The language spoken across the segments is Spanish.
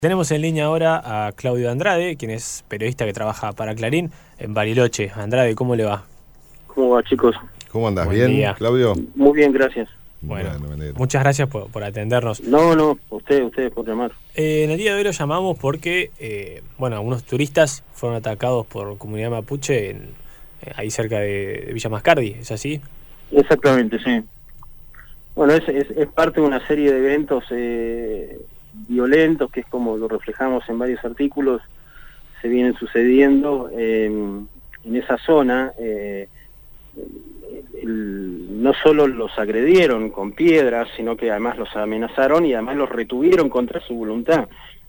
Tenemos en línea ahora a Claudio Andrade, quien es periodista que trabaja para Clarín en Bariloche. Andrade, ¿cómo le va? ¿Cómo va, chicos? ¿Cómo andás? Buen ¿Bien, día. Claudio? Muy bien, gracias. Bueno, me alegro. muchas gracias por atendernos. No, ustedes por llamar. En el día de hoy lo llamamos porque, algunos turistas fueron atacados por comunidad mapuche ahí cerca de Villa Mascardi, ¿es así? Exactamente, sí. Bueno, es parte de una serie de eventos violentos, que es como lo reflejamos en varios artículos, se vienen sucediendo en esa zona. No solo los agredieron con piedras, sino que además los amenazaron y además los retuvieron contra su voluntad.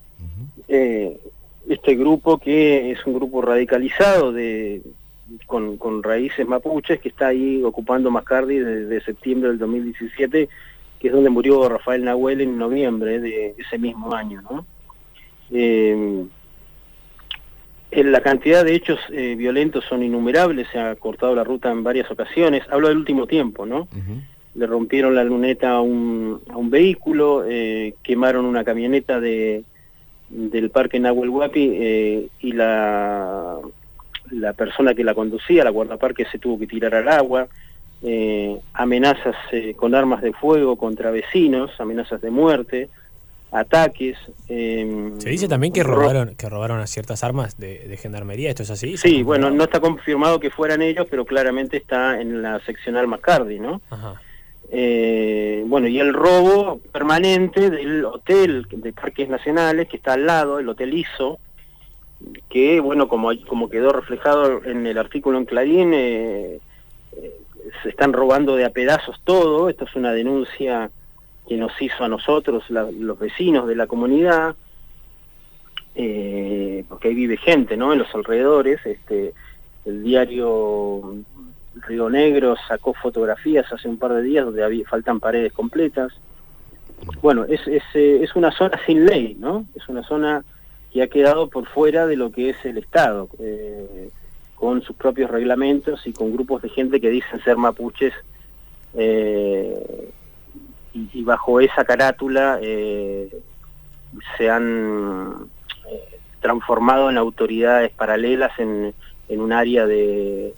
Este grupo, que es un grupo radicalizado con raíces mapuches, que está ahí ocupando Mascardi desde septiembre del 2017, que es donde murió Rafael Nahuel en noviembre de ese mismo año, ¿no? La cantidad de hechos violentos son innumerables, se ha cortado la ruta en varias ocasiones. Hablo del último tiempo, ¿no? Le rompieron la luneta a un vehículo, quemaron una camioneta del Parque Nahuel Huapi, y la persona que la conducía, la guardaparque, se tuvo que tirar al agua. Amenazas con armas de fuego contra vecinos, amenazas de muerte, ataques. Se dice también que robaron a ciertas armas de gendarmería, ¿esto es así? Sí, bueno, no está confirmado que fueran ellos, pero claramente está en la seccional Mascardi, ¿no? Ajá. Y el robo permanente del hotel de Parques Nacionales, que está al lado, el Hotel ISO, que, bueno, como quedó reflejado en el artículo en Clarín, se están robando de a pedazos todo. Esto es una denuncia que nos hizo a nosotros, los vecinos de la comunidad, porque ahí vive gente, ¿no?, en los alrededores. El diario Río Negro sacó fotografías hace un par de días donde faltan paredes completas. Bueno, es una zona sin ley, ¿no? Es una zona que ha quedado por fuera de lo que es el Estado, con sus propios reglamentos y con grupos de gente que dicen ser mapuches, y bajo esa carátula se han transformado en autoridades paralelas en un área de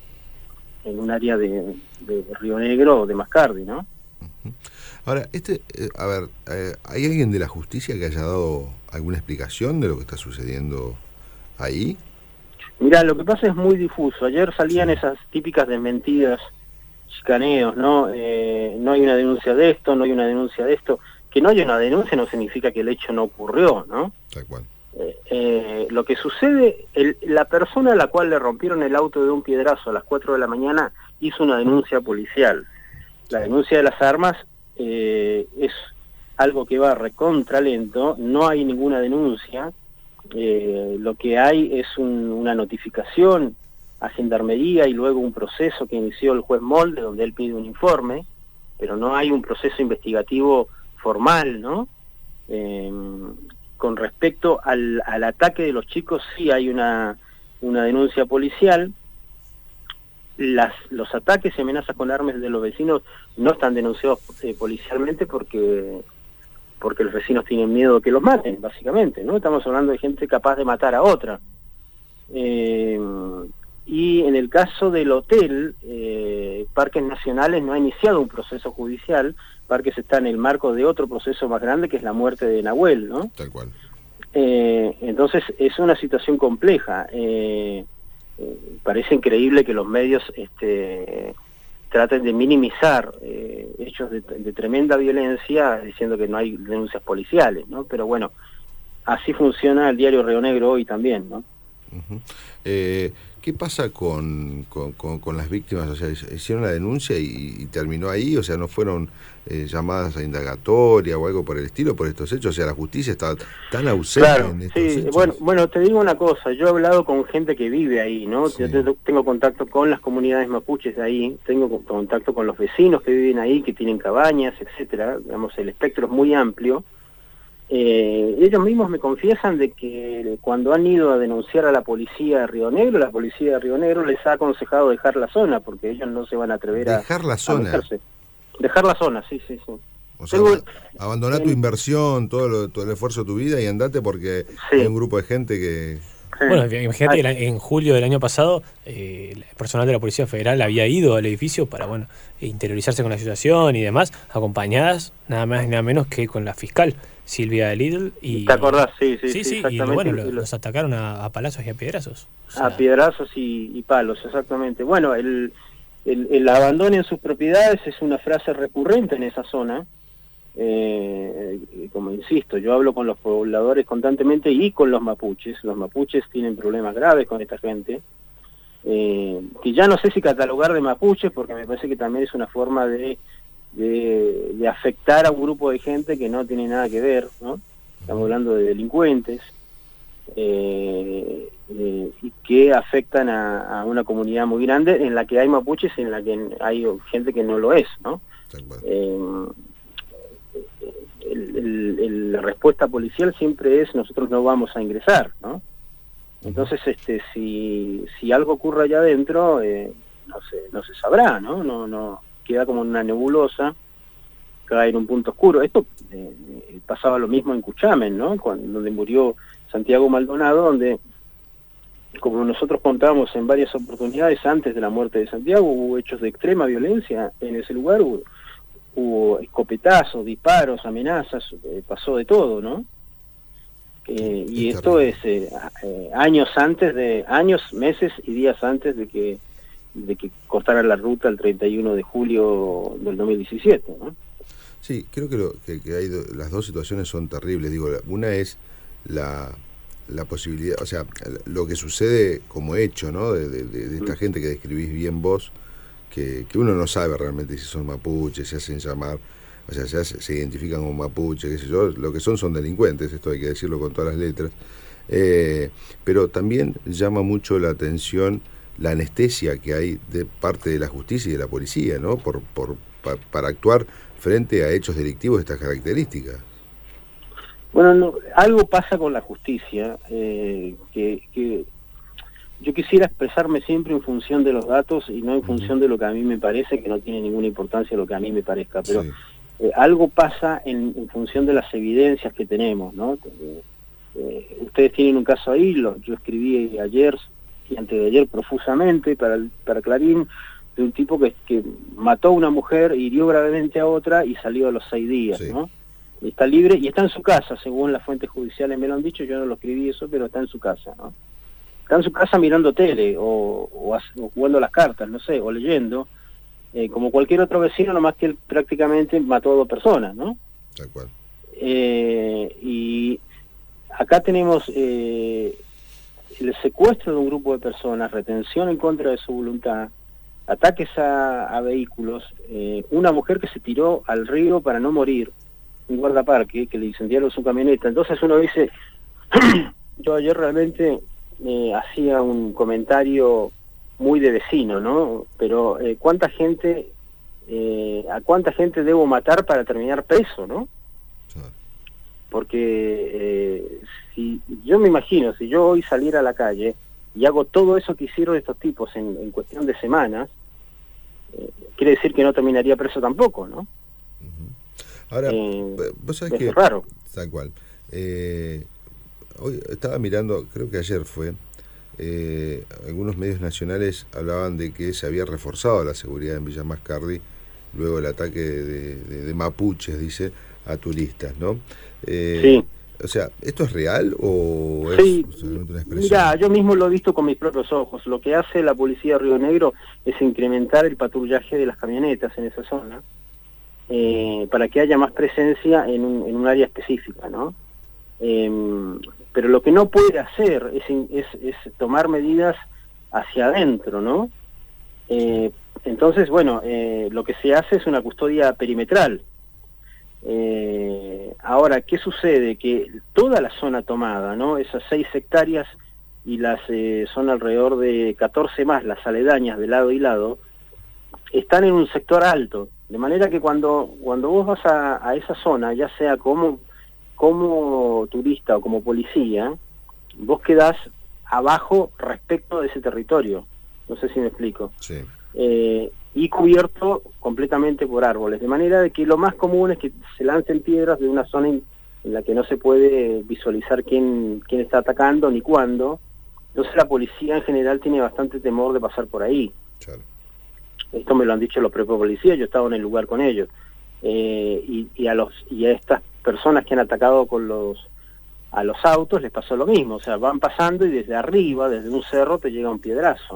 Río Negro o de Mascardi, ¿no? Ahora, ¿hay alguien de la justicia que haya dado alguna explicación de lo que está sucediendo ahí? Mirá, lo que pasa es muy difuso. Ayer salían esas típicas desmentidas, chicaneos, ¿no? No hay una denuncia de esto, no hay una denuncia de esto. Que no haya una denuncia no significa que el hecho no ocurrió, ¿no? Tal cual. Lo que sucede, la persona a la cual le rompieron el auto de un piedrazo a las 4 de la mañana hizo una denuncia policial. La denuncia de las armas es algo que va recontra lento, no hay ninguna denuncia. Lo que hay es una notificación a Gendarmería y luego un proceso que inició el juez Molde, donde él pide un informe, pero no hay un proceso investigativo formal, ¿no? Con respecto al ataque de los chicos, sí hay una denuncia policial. Los ataques y amenazas con armas de los vecinos no están denunciados policialmente porque los vecinos tienen miedo de que los maten, básicamente, ¿no? Estamos hablando de gente capaz de matar a otra. Y en el caso del hotel, Parques Nacionales no ha iniciado un proceso judicial. Parques está en el marco de otro proceso más grande, que es la muerte de Nahuel, ¿no? Tal cual. Entonces es una situación compleja. Parece increíble que los medios traten de minimizar hechos de tremenda violencia diciendo que no hay denuncias policiales, ¿no? Pero bueno, así funciona el diario Río Negro hoy también, ¿no? ¿Qué pasa con las víctimas? O sea, ¿hicieron la denuncia y terminó ahí? O sea, ¿no fueron llamadas a indagatoria o algo por el estilo por estos hechos? O sea, la justicia está tan ausente, claro, en estos hechos. Bueno, te digo una cosa. Yo he hablado con gente que vive ahí, ¿no? Sí. Yo tengo contacto con las comunidades mapuches de ahí, tengo contacto con los vecinos que viven ahí, que tienen cabañas, etcétera. Digamos, el espectro es muy amplio. Ellos mismos me confiesan de que cuando han ido a denunciar a la policía de Río Negro, la policía de Río Negro les ha aconsejado dejar la zona, porque ellos no se van a atrever ¿Dejar la zona? Dejar la zona, sí. O sea, abandoná tu inversión, todo el esfuerzo de tu vida y andate porque hay un grupo de gente que... Bueno, imagínate que en julio del año pasado el personal de la Policía Federal había ido al edificio para interiorizarse con la situación y demás, acompañadas nada más y nada menos que con la fiscal Silvia Lidl. Y, ¿te acordás? Sí, y bueno, los atacaron a palazos y a piedrazos. O sea, a piedrazos y palos, exactamente. Bueno, el abandono en sus propiedades es una frase recurrente en esa zona. Como insisto, yo hablo con los pobladores constantemente y con los mapuches. Los mapuches tienen problemas graves con esta gente, que ya no sé si catalogar de mapuches, porque me parece que también es una forma de afectar a un grupo de gente que no tiene nada que ver, ¿no? Estamos hablando de delincuentes, y que afectan a una comunidad muy grande en la que hay mapuches y en la que hay gente que no lo es, ¿no? La respuesta policial siempre es: nosotros no vamos a ingresar, ¿no? Entonces, si algo ocurre allá adentro, no se sabrá, ¿no? No queda como una nebulosa, cae en un punto oscuro. Esto pasaba lo mismo en Cuchamen, ¿no? Donde murió Santiago Maldonado, donde, como nosotros contábamos en varias oportunidades antes de la muerte de Santiago, hubo hechos de extrema violencia en ese lugar, hubo escopetazos, disparos, amenazas, pasó de todo, ¿no? Y esto es años, meses y días antes de que cortara la ruta el 31 de julio del 2017, ¿no? Sí, creo que hay las dos situaciones son terribles. Digo, una es la posibilidad, o sea, lo que sucede como hecho, ¿no? De esta gente que describís bien vos, que uno no sabe realmente si son mapuches, se hacen llamar, o sea, se identifican como mapuches, qué sé yo, lo que son delincuentes, esto hay que decirlo con todas las letras, pero también llama mucho la atención la anestesia que hay de parte de la justicia y de la policía, ¿no? Para actuar frente a hechos delictivos de estas características. Bueno, algo pasa con la justicia, que yo quisiera expresarme siempre en función de los datos y no en función de lo que a mí me parece, que no tiene ninguna importancia lo que a mí me parezca, pero algo pasa en función de las evidencias que tenemos, ¿no? Ustedes tienen un caso ahí, yo escribí ayer y antes de ayer profusamente para Clarín, de un tipo que mató a una mujer, hirió gravemente a otra y salió a los 6 días, ¿no? Y está libre y está en su casa, según las fuentes judiciales me lo han dicho, yo no lo escribí eso, pero está en su casa, ¿no? Está en su casa mirando tele o jugando las cartas, no sé, o leyendo, como cualquier otro vecino, nomás que él prácticamente mató a 2 personas, ¿no? Tal cual. Y acá tenemos el secuestro de un grupo de personas, retención en contra de su voluntad, ataques a vehículos, una mujer que se tiró al río para no morir, un guardaparque que le incendiaron su camioneta. Entonces uno dice, yo ayer realmente hacía un comentario muy de vecino, ¿no? Pero ¿a cuánta gente debo matar para terminar preso, ¿no? Porque si yo me imagino, si yo hoy saliera a la calle y hago todo eso que hicieron estos tipos en cuestión de semanas, quiere decir que no terminaría preso tampoco, ¿no? Ahora, vos sabés que... Es raro. Tal cual. Hoy estaba mirando, creo que ayer fue, algunos medios nacionales hablaban de que se había reforzado la seguridad en Villa Mascardi luego del ataque de mapuches, dice, a turistas, ¿no? Sí. O sea, ¿esto es real o sí, es solamente una expresión? Mirá, yo mismo lo he visto con mis propios ojos. Lo que hace la policía de Río Negro es incrementar el patrullaje de las camionetas en esa zona, para que haya más presencia en un área específica, ¿no? Pero lo que no puede hacer es tomar medidas hacia adentro, ¿no? Entonces, bueno, lo que se hace es una custodia perimetral. Ahora, ¿qué sucede? Que toda la zona tomada, ¿no? Esas 6 hectáreas y son alrededor de 14 más, las aledañas de lado y lado, están en un sector alto, de manera que cuando vos vas a esa zona, ya sea como turista o como policía, vos quedás abajo respecto de ese territorio. No sé si me explico. Sí. y cubierto completamente por árboles, de manera de que lo más común es que se lancen piedras de una zona en la que no se puede visualizar quién está atacando ni cuándo. Entonces la policía en general tiene bastante temor de pasar por ahí. Claro. Esto me lo han dicho los propios policías, yo estaba en el lugar con ellos. Y a estas personas que han atacado a los autos les pasó lo mismo, o sea, van pasando y desde arriba, desde un cerro, te llega un piedrazo.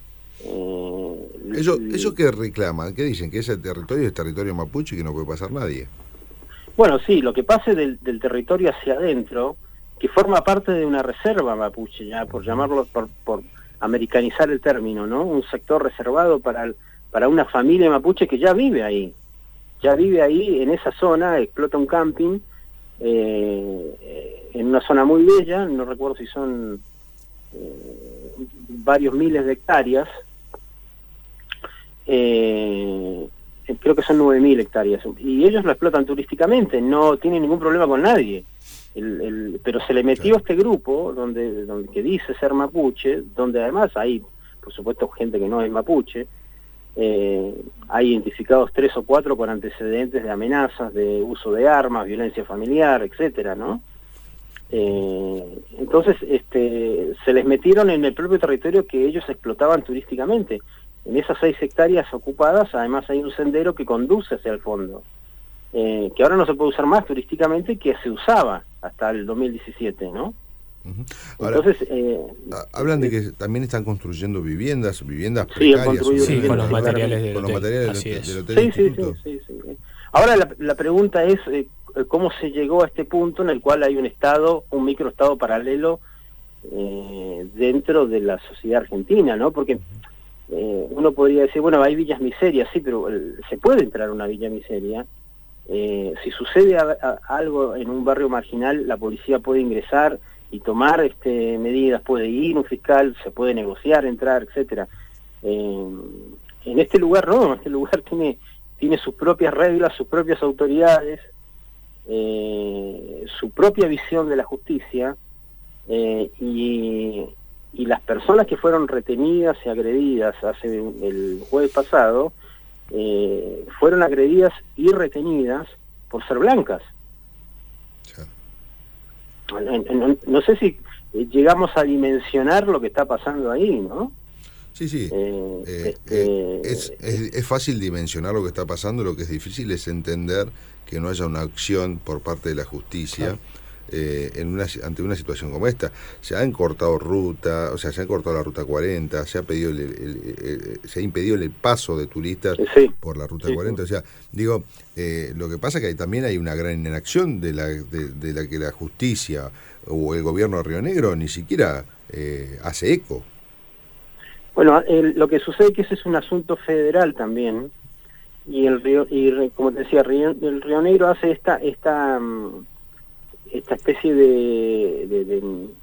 ¿Eso qué reclaman? ¿Qué dicen? ¿Que ese territorio es territorio mapuche y que no puede pasar nadie? Bueno, sí, lo que pase del territorio hacia adentro, que forma parte de una reserva mapuche, ya por llamarlo, por americanizar el término, ¿no? Un sector reservado para una familia mapuche que ya vive ahí en esa zona, explota un camping, en una zona muy bella, no recuerdo si son varios miles de hectáreas, creo que son 9.000 hectáreas, y ellos lo explotan turísticamente, no tienen ningún problema con nadie, pero se le metió este grupo donde que dice ser mapuche, donde además hay, por supuesto, gente que no es mapuche. Hay identificados 3 o 4 con antecedentes de amenazas, de uso de armas, violencia familiar, etcétera, ¿no? Entonces, se les metieron en el propio territorio que ellos explotaban turísticamente. En esas 6 hectáreas ocupadas, además hay un sendero que conduce hacia el fondo, que ahora no se puede usar más turísticamente, que se usaba hasta el 2017, ¿no? Ahora, entonces, hablan de que también están construyendo viviendas sí, precarias. Sí, con los materiales del con hotel. los materiales Así del es. hotel. Sí. Ahora la pregunta es cómo se llegó a este punto en el cual hay un microestado paralelo dentro de la sociedad argentina, ¿no? Porque uno podría decir, bueno, hay villas miserias, sí, pero se puede entrar a una villa miseria. Si sucede algo en un barrio marginal, la policía puede ingresar y tomar medidas, puede ir un fiscal, se puede negociar, entrar, etcétera. En este lugar no, este lugar tiene sus propias reglas, sus propias autoridades, su propia visión de la justicia, y las personas que fueron retenidas y agredidas el jueves pasado, fueron agredidas y retenidas por ser blancas. No sé si llegamos a dimensionar lo que está pasando ahí, ¿no? Sí. Es fácil dimensionar lo que está pasando, lo que es difícil es entender que no haya una acción por parte de la justicia. Claro. Ante una situación como esta. Se han cortado ruta, o sea, se ha cortado la ruta 40, se ha pedido se ha impedido el paso de turistas por la ruta 40, o sea, digo, lo que pasa es que también hay una gran inacción de la que la justicia o el gobierno de Río Negro ni siquiera hace eco. Bueno, lo que sucede es que ese es un asunto federal también, y como te decía, el Río Negro hace esta especie de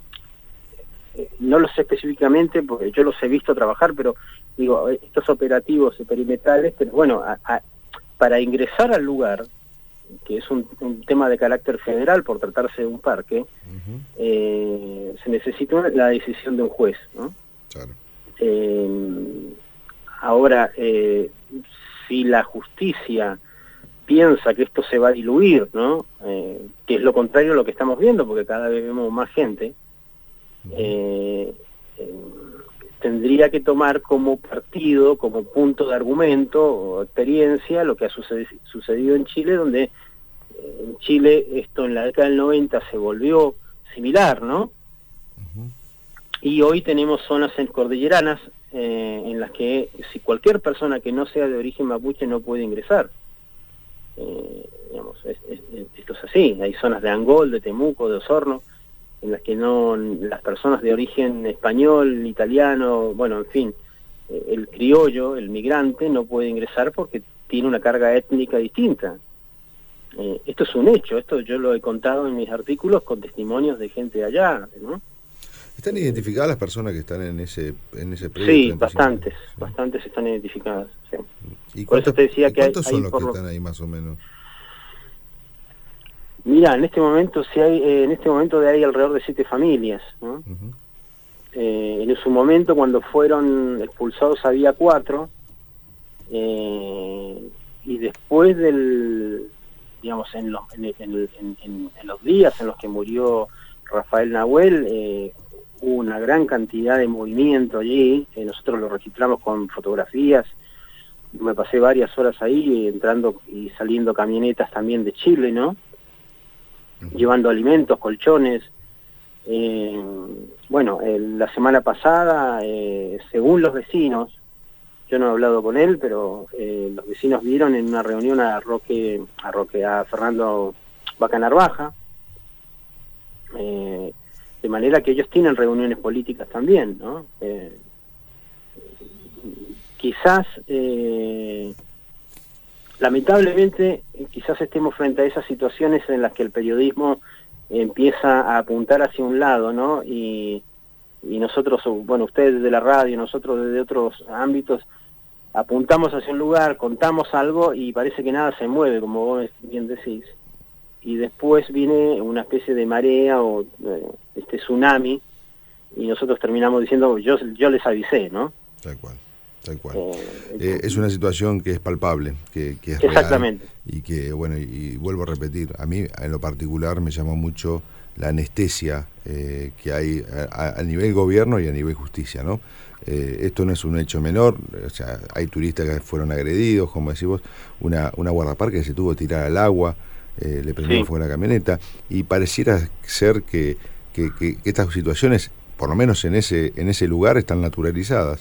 no lo sé específicamente porque yo los he visto trabajar, pero digo, estos operativos perimetrales, pero bueno, para ingresar al lugar, que es un tema de carácter federal por tratarse de un parque, se necesita la decisión de un juez, ¿no? Claro. Ahora, si la justicia piensa que esto se va a diluir, ¿no? Que es lo contrario a lo que estamos viendo, porque cada vez vemos más gente, tendría que tomar como partido, como punto de argumento o experiencia lo que ha sucedido en Chile, donde en Chile esto en la década del 90 se volvió similar, ¿no? Y hoy tenemos zonas cordilleranas en las que si cualquier persona que no sea de origen mapuche no puede ingresar. Digamos, esto es así. Hay zonas de Angol, de Temuco, de Osorno, en las que las personas de origen español, italiano, bueno, en fin, el criollo, el migrante, no puede ingresar porque tiene una carga étnica distinta. Esto es un hecho, esto yo lo he contado en mis artículos con testimonios de gente de allá, ¿no? ¿Están identificadas las personas que están en ese predio? Sí, bastantes están identificadas. Sí. ¿Y por eso te decía que cuántos son los que están ahí más o menos? Mira, en este momento hay alrededor de 7 familias, ¿no? En su momento, cuando fueron expulsados, había 4. y después digamos, en los días en los que murió Rafael Nahuel, hubo una gran cantidad de movimiento allí. Nosotros lo registramos con fotografías. Me pasé varias horas ahí, entrando y saliendo camionetas también de Chile, ¿no? Llevando alimentos, colchones. Bueno, la semana pasada, según los vecinos, yo no he hablado con él, pero los vecinos vieron en una reunión a Fernando Vaca Narvaja, de manera que ellos tienen reuniones políticas también, ¿no? Quizás, lamentablemente, quizás estemos frente a esas situaciones en las que el periodismo empieza a apuntar hacia un lado, ¿no? Y nosotros, bueno, ustedes de la radio, nosotros desde otros ámbitos, apuntamos hacia un lugar, contamos algo y parece que nada se mueve, como vos bien decís. Y después viene una especie de marea o este tsunami, y nosotros terminamos diciendo, yo les avisé, ¿no? Tal cual. Tal cual. Es una situación que es palpable, que es exactamente real, y que, bueno, y vuelvo a repetir, a mí en lo particular me llamó mucho la anestesia que hay a nivel gobierno y a nivel justicia, ¿no? Esto no es un hecho menor, o sea, hay turistas que fueron agredidos, como decís vos, una guardaparque que se tuvo que tirar al agua, le prendieron fuego a la camioneta, y pareciera ser que estas situaciones, por lo menos en ese lugar, están naturalizadas.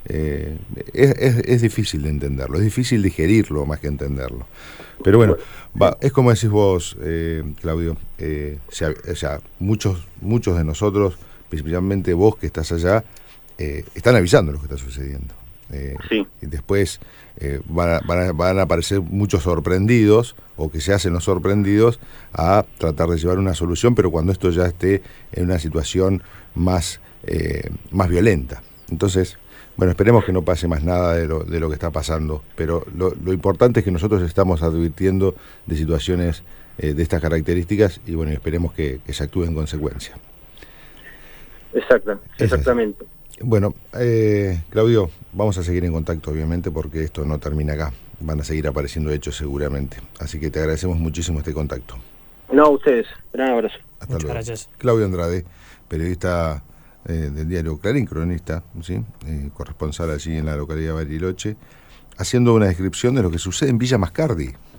Es difícil de entenderlo, es difícil digerirlo más que entenderlo. Pero bueno, es como decís vos, Claudio, o sea, muchos de nosotros, principalmente vos que estás allá, están avisando lo que está sucediendo. Sí. Y después van a aparecer muchos sorprendidos, o que se hacen los sorprendidos, a tratar de llevar una solución, pero cuando esto ya esté en una situación más violenta. Entonces, bueno, esperemos que no pase más nada de lo que está pasando, pero lo importante es que nosotros estamos advirtiendo de situaciones de estas características, y bueno, esperemos que se actúe en consecuencia. Exactamente. Bueno, Claudio, vamos a seguir en contacto, obviamente, porque esto no termina acá. Van a seguir apareciendo hechos seguramente. Así que te agradecemos muchísimo este contacto. No, a ustedes. Gran abrazo. Hasta Muchas luego. Gracias. Claudio Andrade, periodista del diario Clarín, cronista, ¿sí? Corresponsal allí en la localidad de Bariloche, haciendo una descripción de lo que sucede en Villa Mascardi.